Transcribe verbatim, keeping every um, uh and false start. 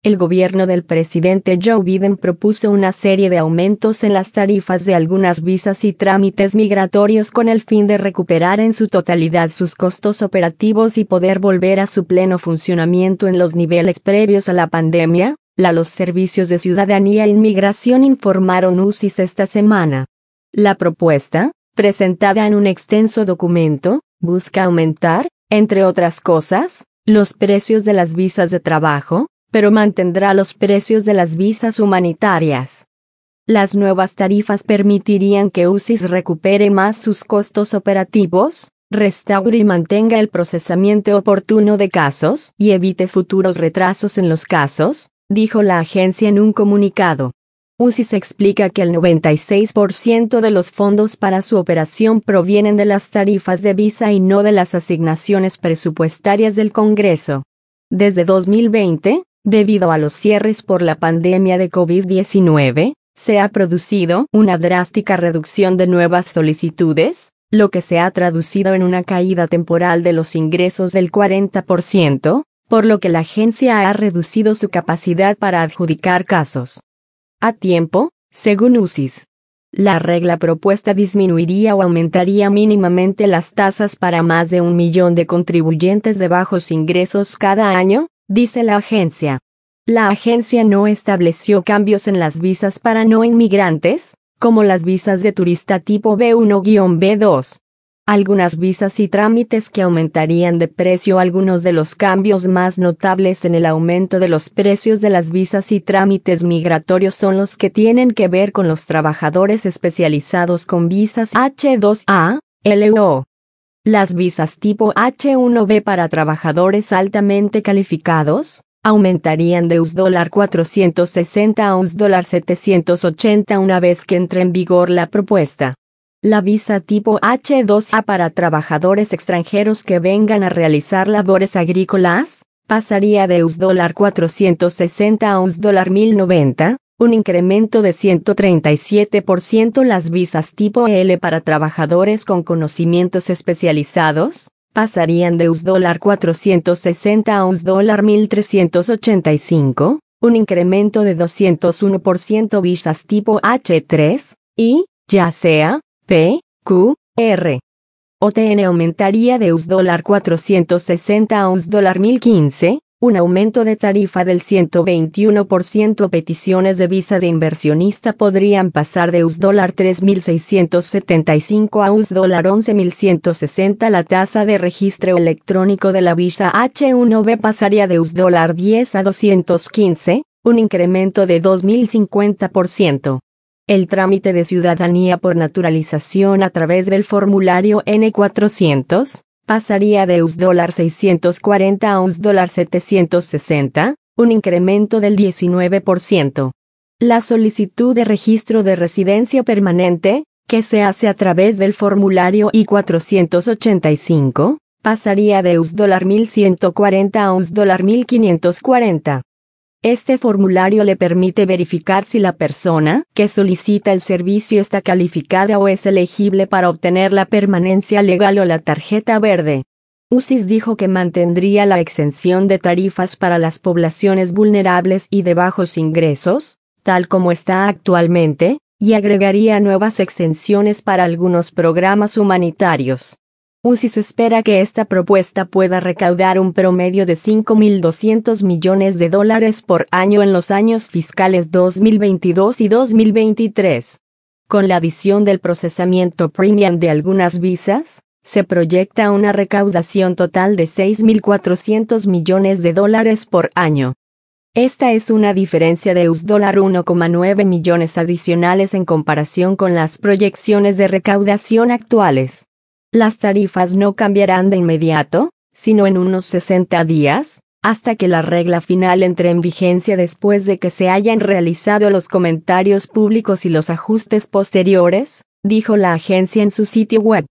el gobierno del presidente Joe Biden propuso una serie de aumentos en las tarifas de algunas visas y trámites migratorios con el fin de recuperar en su totalidad sus costos operativos y poder volver a su pleno funcionamiento en los niveles previos a la pandemia, la los servicios de ciudadanía e inmigración informaron U S I S esta semana. La propuesta, presentada en un extenso documento, busca aumentar, entre otras cosas, los precios de las visas de trabajo, pero mantendrá los precios de las visas humanitarias. Las nuevas tarifas permitirían que U S I S recupere más sus costos operativos, restaure y mantenga el procesamiento oportuno de casos y evite futuros retrasos en los casos, dijo la agencia en un comunicado. U S I S explica que el noventa y seis por ciento de los fondos para su operación provienen de las tarifas de visa y no de las asignaciones presupuestarias del Congreso. Desde dos mil veinte, debido a los cierres por la pandemia de COVID diecinueve, se ha producido una drástica reducción de nuevas solicitudes, lo que se ha traducido en una caída temporal de los ingresos del cuarenta por ciento, por lo que la agencia ha reducido su capacidad para adjudicar casos a tiempo, según U S I S. La regla propuesta disminuiría o aumentaría mínimamente las tasas para más de un millón de contribuyentes de bajos ingresos cada año, dice la agencia. La agencia no estableció cambios en las visas para no inmigrantes, como las visas de turista tipo B uno B dos. Algunas visas y trámites que aumentarían de precio. Algunos de los cambios más notables en el aumento de los precios de las visas y trámites migratorios son los que tienen que ver con los trabajadores especializados con visas H dos A, L O. Las visas tipo H uno B para trabajadores altamente calificados aumentarían de U S cuatrocientos sesenta a U S setecientos ochenta una vez que entre en vigor la propuesta. La visa tipo H dos A para trabajadores extranjeros que vengan a realizar labores agrícolas pasaría de U S cuatrocientos sesenta a U S mil noventa, un incremento de ciento treinta y siete por ciento. Las visas tipo L para trabajadores con conocimientos especializados pasarían de U S cuatrocientos sesenta a U S mil trescientos ochenta y cinco, un incremento de doscientos uno por ciento. Visas tipo H tres, y, ya sea, P, Q, R o T N aumentaría de U S cuatrocientos sesenta a U S mil quince, un aumento de tarifa del ciento veintiuno por ciento. Peticiones de visa de inversionista podrían pasar de U S tres mil seiscientos setenta y cinco a U S once mil ciento sesenta. La tasa de registro electrónico de la visa H uno B pasaría de U S diez a doscientos quince, un incremento de dos mil cincuenta por ciento. El trámite de ciudadanía por naturalización a través del formulario N cuatrocientos pasaría de U S seiscientos cuarenta a U S setecientos sesenta, un incremento del diecinueve por ciento. La solicitud de registro de residencia permanente, que se hace a través del formulario I cuatrocientos ochenta y cinco, pasaría de U S mil ciento cuarenta a U S mil quinientos cuarenta. Este formulario le permite verificar si la persona que solicita el servicio está calificada o es elegible para obtener la permanencia legal o la tarjeta verde. U S I S dijo que mantendría la exención de tarifas para las poblaciones vulnerables y de bajos ingresos, tal como está actualmente, y agregaría nuevas exenciones para algunos programas humanitarios. U S I S espera que esta propuesta pueda recaudar un promedio de cinco mil doscientos millones de dólares por año en los años fiscales dos mil veintidós y dos mil veintitrés. Con la adición del procesamiento premium de algunas visas, se proyecta una recaudación total de seis mil cuatrocientos millones de dólares por año. Esta es una diferencia de U S uno coma nueve millones adicionales en comparación con las proyecciones de recaudación actuales. Las tarifas no cambiarán de inmediato, sino en unos sesenta días, hasta que la regla final entre en vigencia después de que se hayan realizado los comentarios públicos y los ajustes posteriores, dijo la agencia en su sitio web.